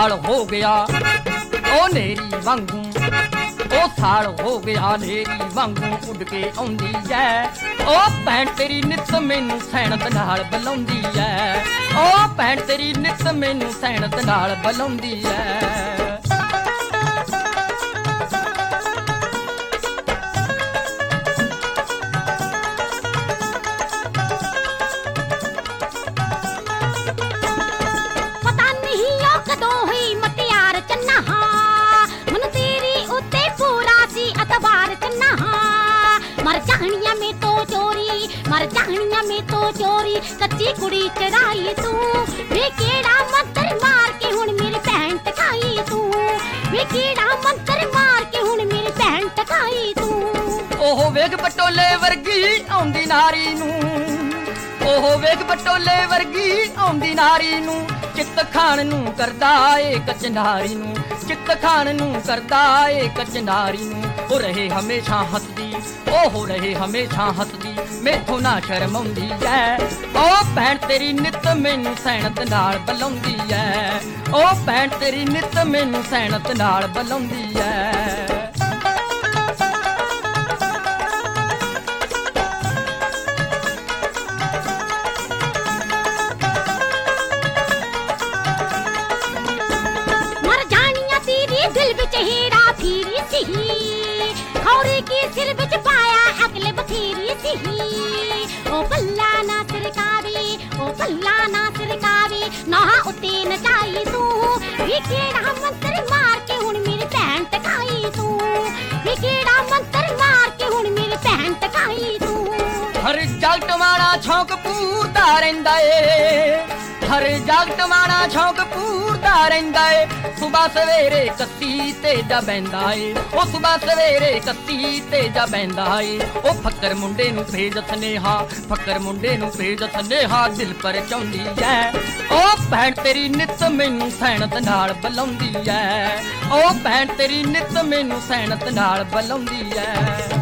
ਸਾਲ ਹੋ ਗਿਆ ਉਹ ਨੇਰੀ ਵਾਂਗੂ, ਉਹ ਸਾਲ ਹੋ ਗਿਆ ਨੇਰੀ ਵਾਂਗੂ ਉੱਡ ਕੇ ਆਉਂਦੀ ਐ। ਉਹ ਭੈਣ ਤੇਰੀ ਨਿੱਤ ਮੈਨੂੰ ਸੈਣਤ ਨਾਲ ਬੁਲਾਉਂਦੀ ਐ। ਉਹ ਭੈਣ ਤੇਰੀ ਨਿੱਤ ਮੈਨੂੰ ਸੈਣਤ ਨਾਲ ਬੁਲਾਉਂਦੀ ਐ। मर जानिया में तो चोरी कच्ची कुड़ी चढ़ाई तू वे केड़ा मंत्र मार के हुण मेरी भैन टकाई तू वे केड़ा मंत्र मार के हुण मेरी भैन टकाई तू। ओह वेग पटोले वर्गी आउंदी नारी नू, ओह वेग पटोले वर्गी आउंदी नारी नू चित्त खान नू करदा ए कचनारी नू, चित्त खान नू करदा ए कचनारी नू। ओ रहे हमेशा हसदी, ओ हो रहे हमेशा हसदी मैथों ना शर्म आउंदी ऐ। ओ भैन तेरी नित मैनू सैणत नाल बुलाउंदी ऐ। ओ भैन तेरी नित मैनू सैणत नाल बुलाउंदी ऐ। मर जानिया तेरी दिल विच हेरा फेरी सी, खौरे की सिर विच पाया अगले बथेरी सी। ओ भल्ला ना सरकावे, ओ भल्ला ना सरकावे ना उते नचाई तू वे केड़ा मंत्र मार के हुण मेरी भैन टकाई तू वे केड़ा मंत्र मार के हुण मेरी भैन टकाई तू। हर जगत माड़ा छौक पूरदा रहिंदा ए, हर जगत माड़ा छौक पूरदा रहिंदा ए। सुबह सवेरे कत्ती ते जा बैंदा ए, ओ सुबह सवेरे कत्ती ते जा बैंदा ए। ओ फक्कर मुंडे नू भेज सनेहा, फक्कर मुंडे नू भेज सनेहा दिल पर चाहुंदी ऐ। ओ भैन तेरी नित मैनू सैणत नाल बुलाउंदी ऐ। ओ भैन तेरी नित मैनू सैणत नाल बुलाउंदी ऐ।